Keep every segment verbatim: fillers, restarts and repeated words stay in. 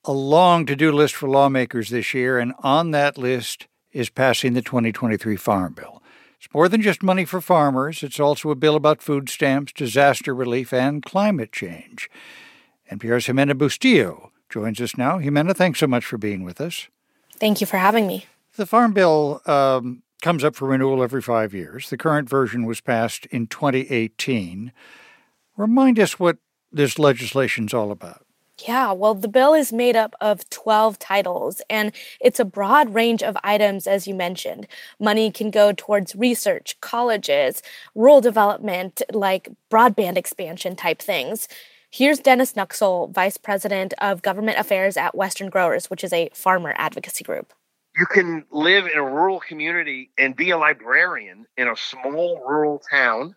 a long to-do list for lawmakers this year, and on that list is passing the twenty twenty-three Farm Bill. It's more than just money for farmers. It's also a bill about food stamps, disaster relief, and climate change. N P R's Jimena Bustillo joins us now. Jimena, thanks so much for being with us. Thank you for having me. The Farm Bill um, comes up for renewal every five years. The current version was passed in twenty eighteen. Remind us what this legislation's all about. Yeah, well, the bill is made up of twelve titles, and it's a broad range of items, as you mentioned. Money can go towards research, colleges, rural development, like broadband expansion type things. Here's Dennis Nuxel, Vice President of Government Affairs at Western Growers, which is a farmer advocacy group. You can live in a rural community and be a librarian in a small rural town.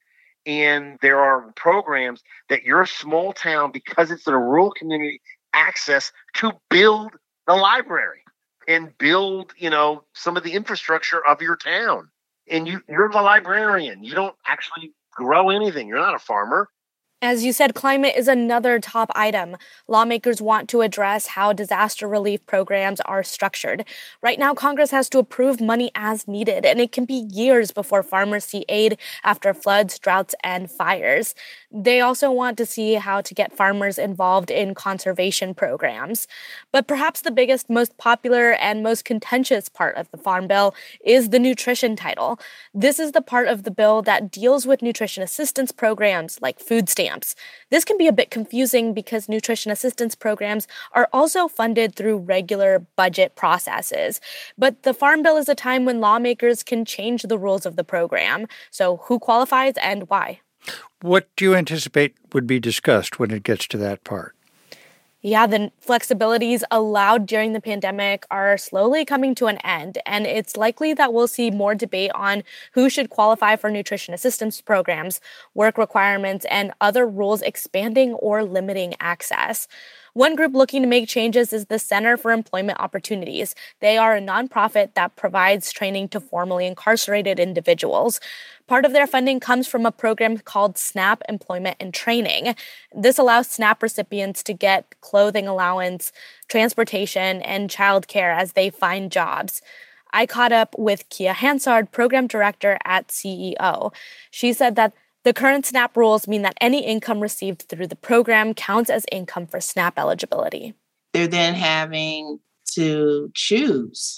And there are programs that your small town, because it's in a rural community, access to build the library and build, you know, some of the infrastructure of your town. And you, you're the librarian. You don't actually grow anything. You're not a farmer. As you said, climate is another top item. Lawmakers want to address how disaster relief programs are structured. Right now, Congress has to approve money as needed, and it can be years before farmers see aid after floods, droughts, and fires. They also want to see how to get farmers involved in conservation programs. But perhaps the biggest, most popular, and most contentious part of the Farm Bill is the nutrition title. This is the part of the bill that deals with nutrition assistance programs like food stamps. This can be a bit confusing because nutrition assistance programs are also funded through regular budget processes. But the Farm Bill is a time when lawmakers can change the rules of the program. So who qualifies and why? What do you anticipate would be discussed when it gets to that part? Yeah, the flexibilities allowed during the pandemic are slowly coming to an end, and it's likely that we'll see more debate on who should qualify for nutrition assistance programs, work requirements, and other rules expanding or limiting access. One group looking to make changes is the Center for Employment Opportunities. They are a nonprofit that provides training to formerly incarcerated individuals. Part of their funding comes from a program called SNAP Employment and Training. This allows SNAP recipients to get clothing allowance, transportation, and childcare as they find jobs. I caught up with Kia Hansard, program director at C E O. She said that the current SNAP rules mean that any income received through the program counts as income for SNAP eligibility. They're then having to choose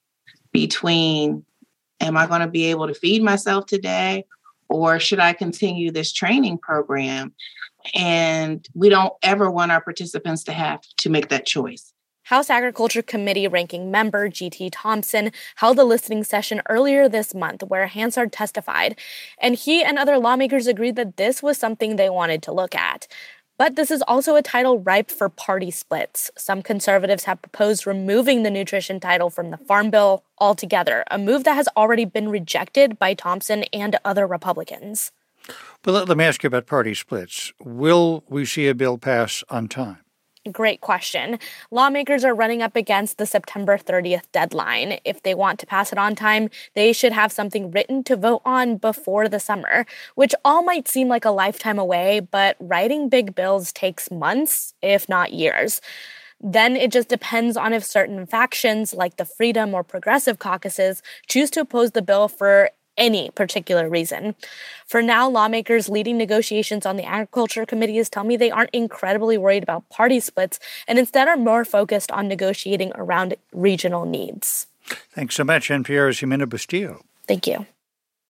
between, am I going to be able to feed myself today, or should I continue this training program? And we don't ever want our participants to have to make that choice. House Agriculture Committee ranking member G T Thompson held a listening session earlier this month where Hansard testified, and he and other lawmakers agreed that this was something they wanted to look at. But this is also a title ripe for party splits. Some conservatives have proposed removing the nutrition title from the Farm Bill altogether, a move that has already been rejected by Thompson and other Republicans. But let, let me ask you about party splits. Will we see a bill pass on time? Great question. Lawmakers are running up against the September thirtieth deadline. If they want to pass it on time, they should have something written to vote on before the summer, which all might seem like a lifetime away, but writing big bills takes months, if not years. Then it just depends on if certain factions, like the Freedom or Progressive caucuses, choose to oppose the bill for any particular reason. For now, lawmakers leading negotiations on the Agriculture Committees tell me they aren't incredibly worried about party splits and instead are more focused on negotiating around regional needs. Thanks so much, N P R's Jimena Bustillo. Thank you.